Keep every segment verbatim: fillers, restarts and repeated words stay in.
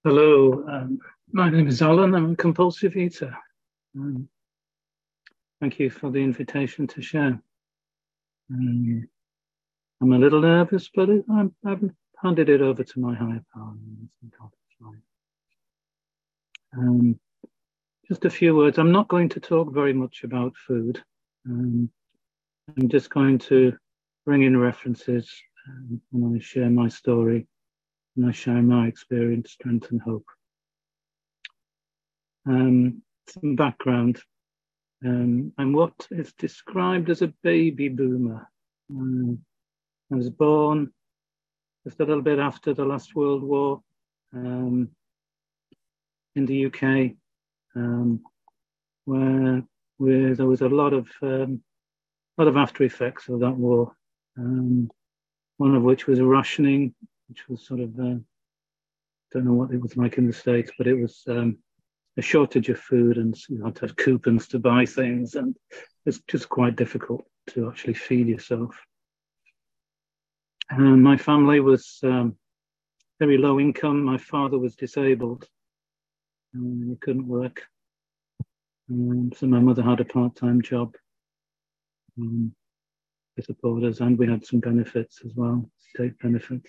Hello, um, my name is Alan. I'm a compulsive eater. Um, thank you for the invitation to share. Um, I'm a little nervous, but it, I'm, I've handed it over to my higher power. Um, just a few words. I'm not going to talk very much about food. Um, I'm just going to bring in references um, when I share my story and I share my experience, strength, and hope. Um, some background. Um, I'm what is described as a baby boomer. Um, I was born just a little bit after the last World War um, in the U K, um, where, where there was a lot of um, lot of after effects of that war. Um, one of which was rationing, which was sort of uh, don't know what it was like in the States, but it was um, a shortage of food, and you had to have coupons to buy things, and it's just quite difficult to actually feed yourself. And my family was um, very low income. My father was disabled, and he couldn't work. Um, so my mother had a part-time job um, to support us, and we had some benefits as well, state benefits.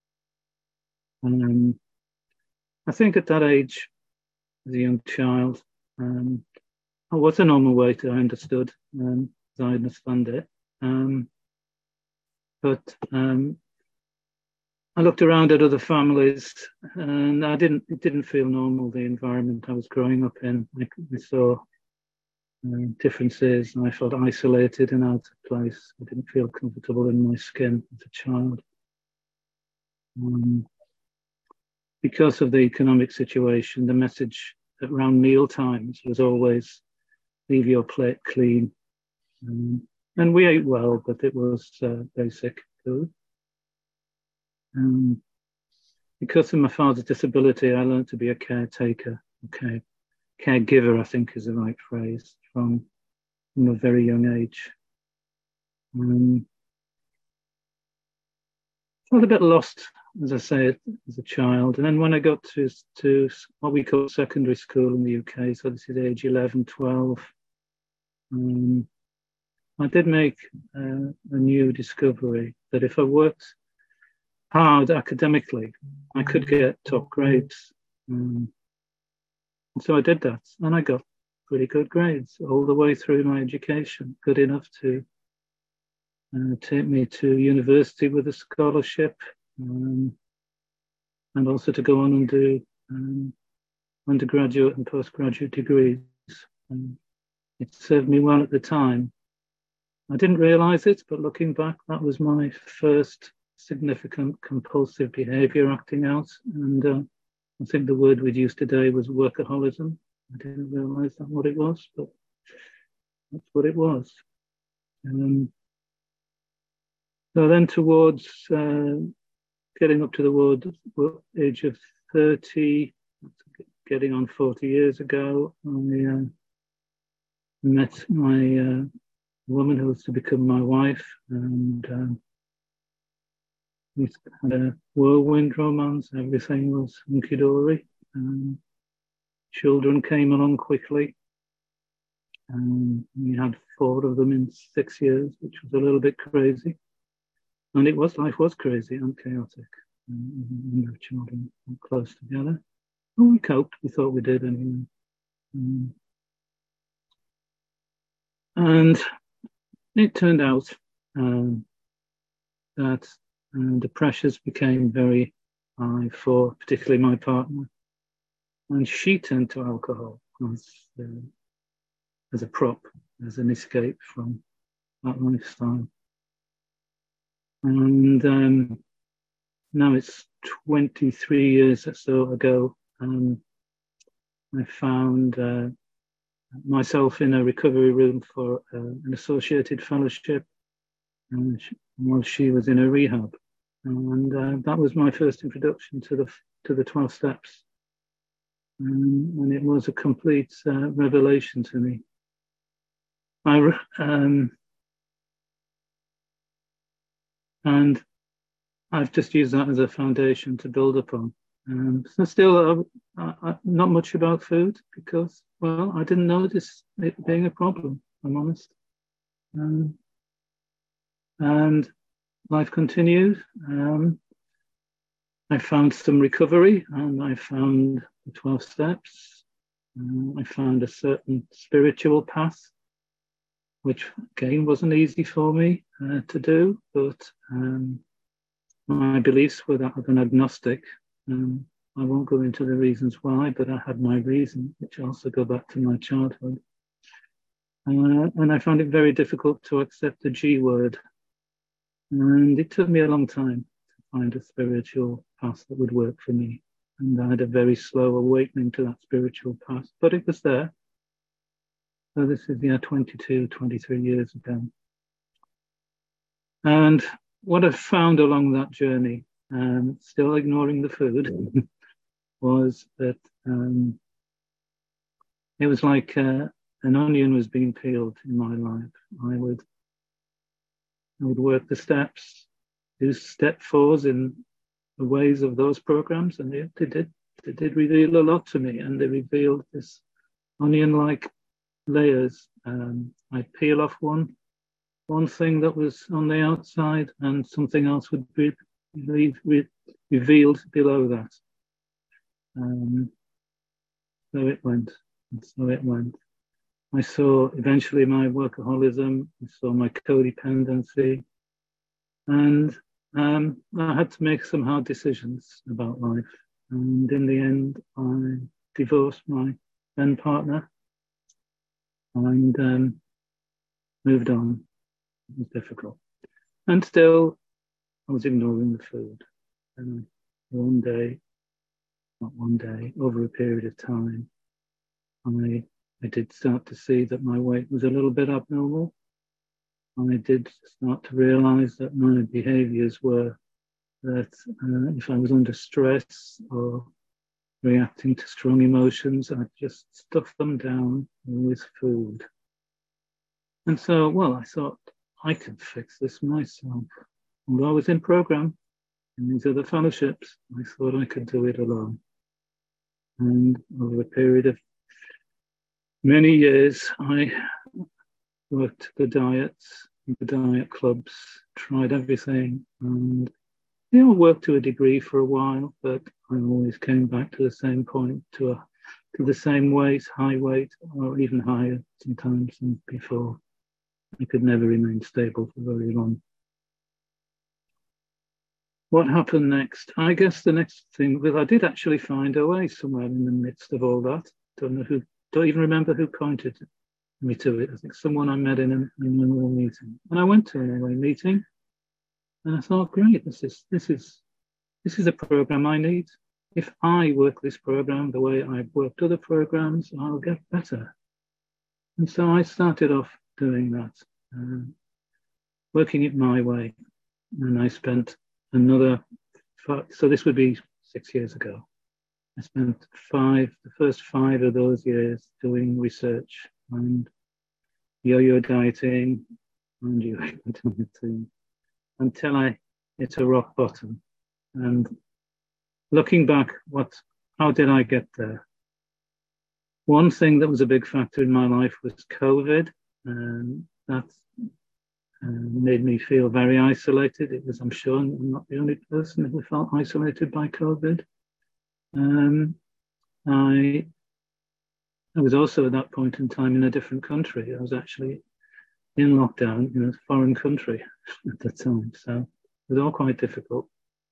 Um, I think at that age, as a young child, um, I was a normal weight, I understood, um, as I understand it. Um, but um, I looked around at other families, and I didn't. It didn't feel normal. The environment I was growing up in, I, I saw uh, differences, and I felt isolated and out of place. I didn't feel comfortable in my skin as a child. Um, because of the economic situation, the message around meal times was always leave your plate clean. Um, and we ate well, but it was uh, basic food. Um, because of my father's disability, I learned to be a caretaker. Okay, caregiver, I think, is the right phrase, from, from a very young age. Um, I felt a bit lost, as I say, as a child. And then when I got to, to what we call secondary school in the U K, so this is age eleven, twelve, um, I did make uh, a new discovery that if I worked hard academically, I could get top grades. Um, and so I did that, and I got pretty good grades all the way through my education, good enough to uh, take me to university with a scholarship, um, and also to go on and do um, undergraduate and postgraduate degrees. And it served me well at the time. I didn't realize it, but looking back, that was my first significant compulsive behavior acting out. And uh, I think the word we'd use today was workaholism. I didn't realize that what it was, but that's what it was. Um, so then towards uh, getting up to the word, age of thirty, getting on forty years ago, I uh, met my uh, woman who was to become my wife, and um, we had a whirlwind romance. Everything was hunky-dory. Um, children came along quickly. Um, we had four of them in six years, which was a little bit crazy. And it was, life was crazy and chaotic. Um, a number of children close together. And we coped, we thought we did anyway. Um, and it turned out um, that uh, the pressures became very high for particularly my partner. And she turned to alcohol as, uh, as a prop, as an escape from that lifestyle. And um, now it's twenty-three years or so ago, um, I found uh, myself in a recovery room for uh, an associated fellowship, and she, while she was in a rehab. And uh, that was my first introduction to the to the twelve steps. Um, and it was a complete uh, revelation to me. I, um, and I've just used that as a foundation to build upon. Um, so still, uh, uh, not much about food because, well, I didn't notice it being a problem, I'm honest. Um, and life continued. Um, I found some recovery and I found the twelve steps. Um, I found a certain spiritual path, which again wasn't easy for me uh, to do, but um, my beliefs were that of an agnostic. Um, I won't go into the reasons why, but I had my reason, which also go back to my childhood. Uh, and I found it very difficult to accept the G word. And it took me a long time to find a spiritual path that would work for me. And I had a very slow awakening to that spiritual path, but it was there. So this is, yeah, twenty-two, twenty-three years ago. And what I found along that journey, um, still ignoring the food, was that um, it was like uh, an onion was being peeled in my life. I would, I would work the steps, do step fours in the ways of those programs, and they, they did they did reveal a lot to me, and they revealed this onion-like layers. Um, I'd peel off one one thing that was on the outside, and something else would be re- re- revealed below that. Um, so it went, and so it went. I saw eventually my workaholism, I saw my codependency, and um, I had to make some hard decisions about life. And in the end, I divorced my then partner and um, moved on. It was difficult. And still, I was ignoring the food. And one day, not one day, over a period of time, I, I did start to see that my weight was a little bit abnormal. I did start to realize that my behaviors were that uh, if I was under stress or reacting to strong emotions, I'd just stuff them down with food. And so, well, I thought I could fix this myself. Although I was in program in these other fellowships, I thought I could do it alone. And over a period of many years, I worked the diets, the diet clubs, tried everything, and you know, worked to a degree for a while, but I always came back to the same point, to a to the same weight, high weight, or even higher sometimes than before. I could never remain stable for very long. What happened next? I guess the next thing was I did actually find a way somewhere in the midst of all that. Don't know who, don't even remember who pointed me to it. I think someone I met in, a, in an annual meeting. And I went to an annual meeting and I thought, great, this is this is this is a program I need. If I work this program the way I've worked other programs, I'll get better. And so I started off doing that, uh, working it my way. And I spent another, five, so this would be six years ago. I spent five, the first five of those years doing research and yo-yo dieting and yo-yo dieting until I hit a rock bottom. And looking back, what, how did I get there? One thing that was a big factor in my life was COVID, and that uh, made me feel very isolated. It was, I'm sure, I'm not the only person who felt isolated by COVID. Um, I, I was also at that point in time in a different country. I was actually in lockdown in a foreign country at the time, so it was all quite difficult.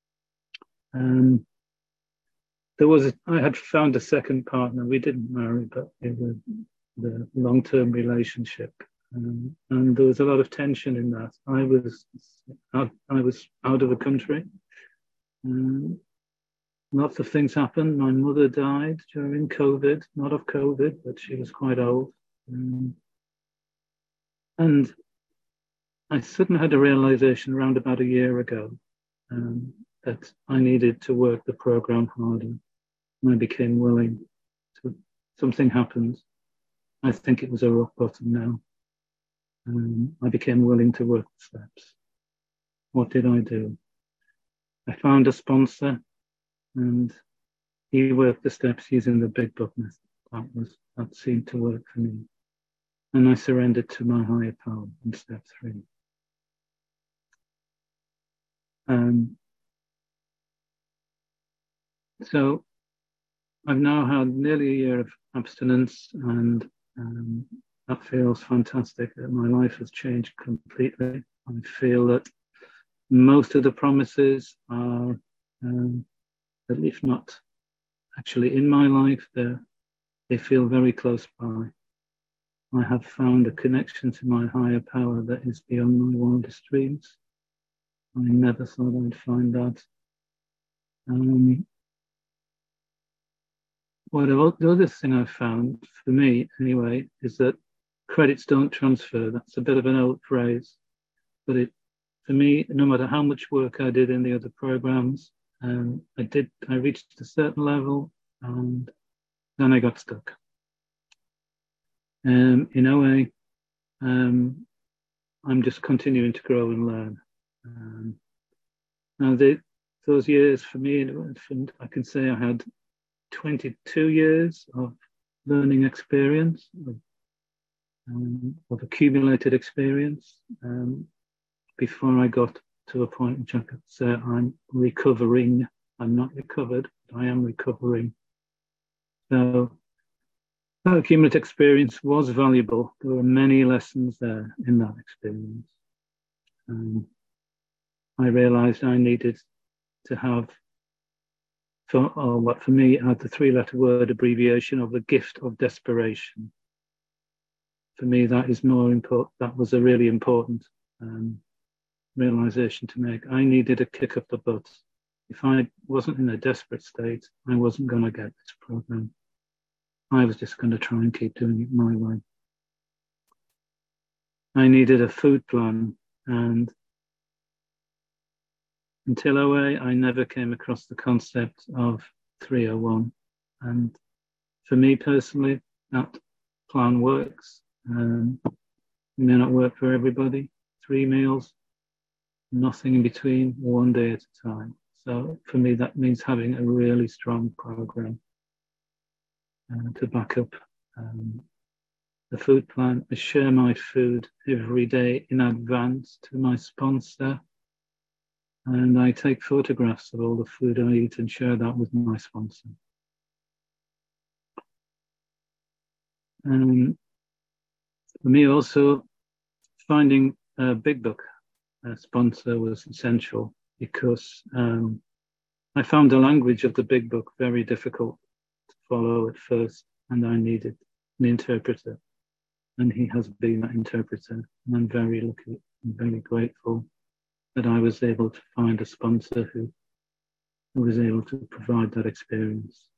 Um, there was, a, I had found a second partner. We didn't marry, but it was the long-term relationship, um, and there was a lot of tension in that. I was, out, I was out of the country. Um, lots of things happened. My mother died during COVID, not of COVID, but she was quite old. Um, and I suddenly had a realization around about a year ago um, that I needed to work the program harder. And I became willing to, something happened. I think it was a rock bottom now. Um, I became willing to work the steps. What did I do? I found a sponsor, and he worked the steps using the Big Book method. That was that seemed to work for me. And I surrendered to my higher power in step three. Um, so I've now had nearly a year of abstinence, and um, that feels fantastic. My life has changed completely. I feel that most of the promises are, um, at least not actually in my life, they feel very close by. I have found a connection to my higher power that is beyond my wildest dreams. I never thought I'd find that. Um, what the other thing I've found, for me anyway, is that credits don't transfer. That's a bit of an old phrase, but it, for me, no matter how much work I did in the other programs, um, I did, I reached a certain level, and then I got stuck. Um, in O A, um, I'm just continuing to grow and learn. Um, now, the, those years for me, I can say I had twenty-two years of learning experience, of, um, of accumulated experience, um, before I got to a point which I could say I'm recovering. I'm not recovered, but I am recovering. So that accumulated experience was valuable. There were many lessons there in that experience. Um, I realized I needed to have, for, or what for me had the three-letter word abbreviation of the gift of desperation. For me, that is more important. That was a really important um, realization to make. I needed a kick up the butt. If I wasn't in a desperate state, I wasn't going to get this program. I was just going to try and keep doing it my way. I needed a food plan, and until O A, I never came across the concept of three oh one. And for me personally, that plan works. Um, it may not work for everybody. Three meals, nothing in between, one day at a time. So for me, that means having a really strong program uh, to back up um, the food plan. I share my food every day in advance to my sponsor, and I take photographs of all the food I eat and share that with my sponsor. And for me also, finding a Big Book a sponsor was essential, because um, I found the language of the Big Book very difficult to follow at first, and I needed an interpreter. And he has been that interpreter. And I'm very lucky and very grateful that I was able to find a sponsor who, who was able to provide that experience.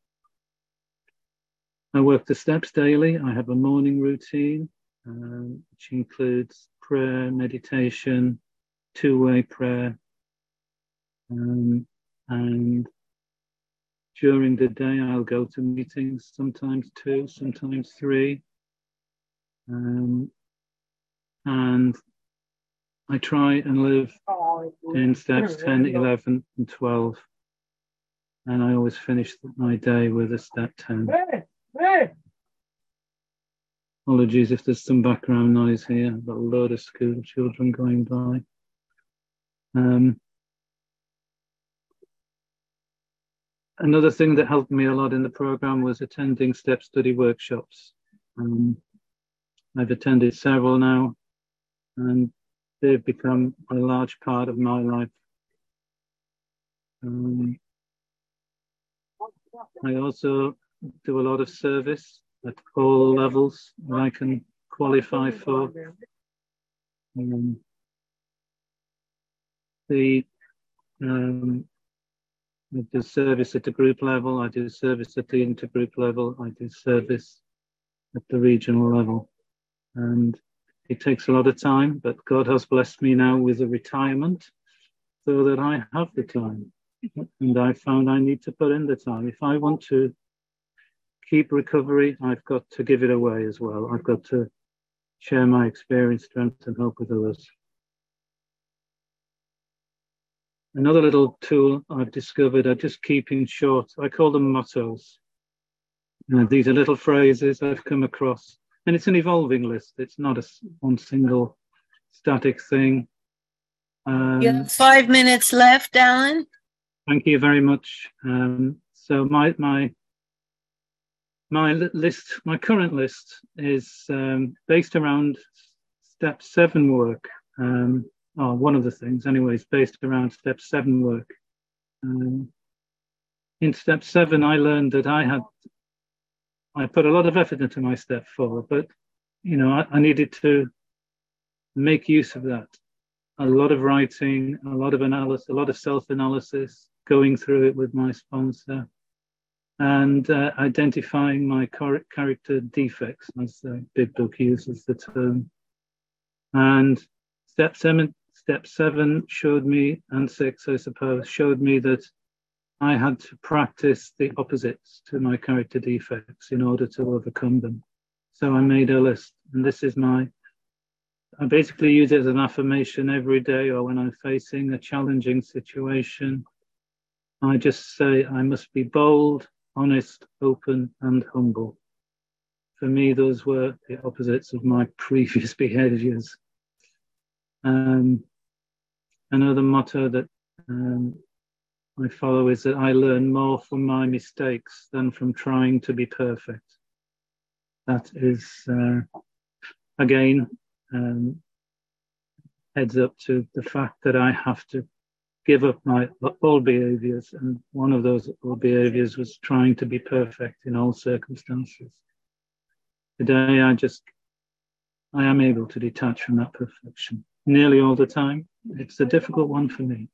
I work the steps daily. I have a morning routine, um, which includes prayer, meditation, two-way prayer. Um, and during the day, I'll go to meetings, sometimes two, sometimes three. Um, and I try and live in steps ten, eleven, and twelve. And I always finish my day with a step ten. Apologies if there's some background noise here. I've got a load of school children going by. Um, another thing that helped me a lot in the program was attending step study workshops. Um, I've attended several now, and they've become a large part of my life. Um, I also do a lot of service at all levels that I can qualify for. Um, the um, I do service at the group level, I do service at the intergroup level, I do service at the regional level. And it takes a lot of time, but God has blessed me now with a retirement so that I have the time. And I found I need to put in the time. If I want to keep recovery, I've got to give it away as well. I've got to share my experience, strength, and hope with others. another little tool I've discovered are just keeping short. I call them mottos. Uh, these are little phrases I've come across, and it's an evolving list. It's not a one single static thing. Um, you have five minutes left, Alan. Thank you very much. Um, so my my my list, my current list, is um, based around step seven work. Um, oh, one of the things, anyways, based around step seven work. Um, in step seven, I learned that I had I put a lot of effort into my step four, but you know I, I needed to make use of that. A lot of writing, a lot of analysis, a lot of self-analysis, going through it with my sponsor, and uh, identifying my char- character defects, as the Big Book uses the term. And step seven, step seven showed me, and six, I suppose, showed me that I had to practice the opposites to my character defects in order to overcome them. So I made a list, and this is my, I basically use it as an affirmation every day, or when I'm facing a challenging situation. I just say, I must be bold, honest, open, and humble. For me, those were the opposites of my previous behaviors. Um, another motto that um, I follow is that I learn more from my mistakes than from trying to be perfect. That is, uh, again, um, heads up to the fact that I have to give up my old behaviors, and one of those old behaviors was trying to be perfect in all circumstances. Today, I just, I am able to detach from that perfection nearly all the time. It's a difficult one for me.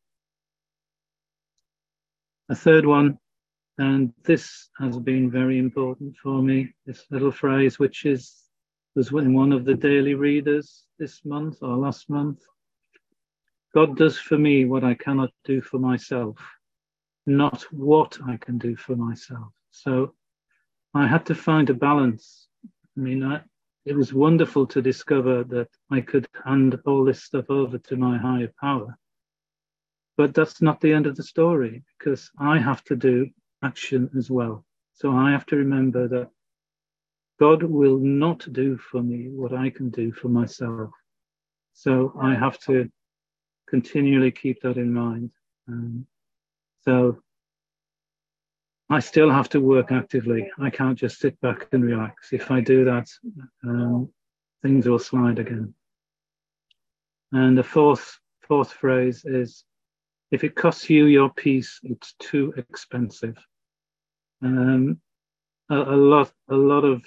A third one, and this has been very important for me, this little phrase, which is, was in one of the daily readers this month or last month. God does for me what I cannot do for myself, not what I can do for myself. So I had to find a balance. I mean, I, it was wonderful to discover that I could hand all this stuff over to my higher power. But that's not the end of the story, because I have to do action as well. So I have to remember that God will not do for me what I can do for myself. So I have to continually keep that in mind. Um, so I still have to work actively. I can't just sit back and relax. If I do that, um, things will slide again. And the fourth fourth phrase is, if it costs you your peace, it's too expensive. Um, a, a lot, a lot of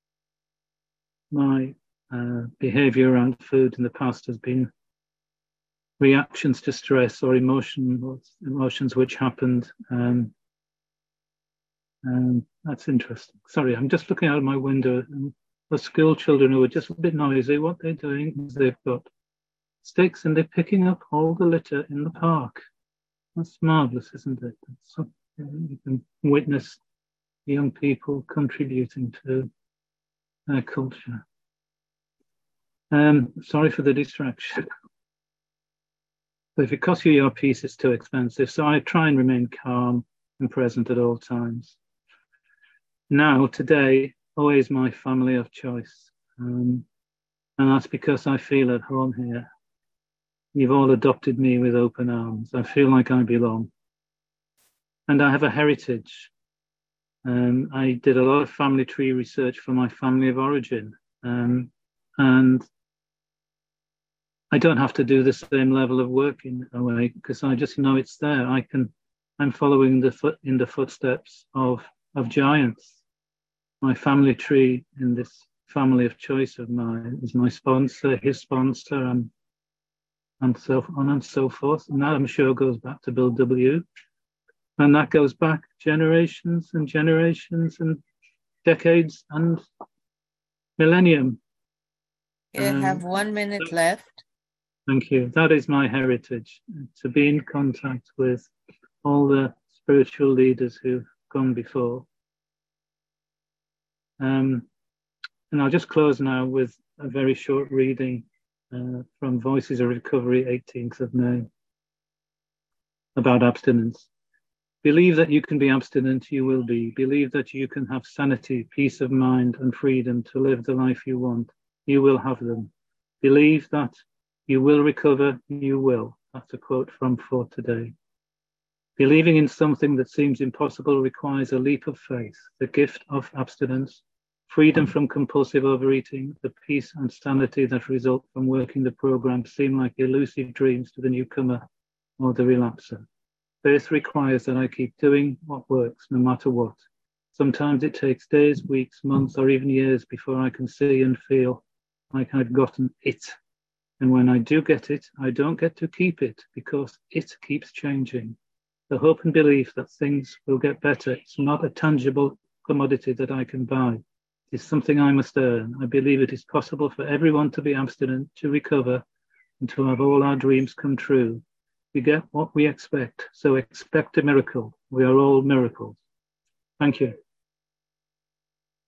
my uh, behavior around food in the past has been reactions to stress or emotion, emotions which happened. Um, and that's interesting. Sorry, I'm just looking out of my window, and the school children who are just a bit noisy, what they're doing is they've got sticks and they're picking up all the litter in the park. That's marvelous, isn't it? So, you can witness young people contributing to their culture. Um, sorry for the distraction. But if it costs you your peace, it's too expensive. So I try and remain calm and present at all times. Now, today, always my family of choice. Um, and that's because I feel at home here. You've all adopted me with open arms. I feel like I belong. And I have a heritage. Um, I did a lot of family tree research for my family of origin. Um, and I don't have to do the same level of work in a way, because I just know it's there. I can, I'm following the foot in the footsteps of, of giants. My family tree in this family of choice of mine is my sponsor, his sponsor, and, and so on and so forth. And that, I'm sure, goes back to Bill W. And that goes back generations and generations and decades and millennium. You um, have one minute so, left. Thank you. That is my heritage, to be in contact with all the spiritual leaders who've gone before. Um, and I'll just close now with a very short reading uh, from Voices of Recovery, eighteenth of May. about abstinence. Believe that you can be abstinent, you will be. Believe that you can have sanity, peace of mind, and freedom to live the life you want. You will have them. Believe that you will recover, you will. That's a quote from For Today. Believing in something that seems impossible requires a leap of faith, the gift of abstinence, freedom from compulsive overeating, the peace and sanity that result from working the program seem like elusive dreams to the newcomer or the relapser. Faith requires that I keep doing what works, no matter what. Sometimes it takes days, weeks, months, or even years before I can see and feel like I've gotten it. And when I do get it, I don't get to keep it because it keeps changing. The hope and belief that things will get better is not a tangible commodity that I can buy. It is something I must earn. I believe it is possible for everyone to be abstinent, to recover, and to have all our dreams come true. We get what we expect, so expect a miracle. We are all miracles. Thank you.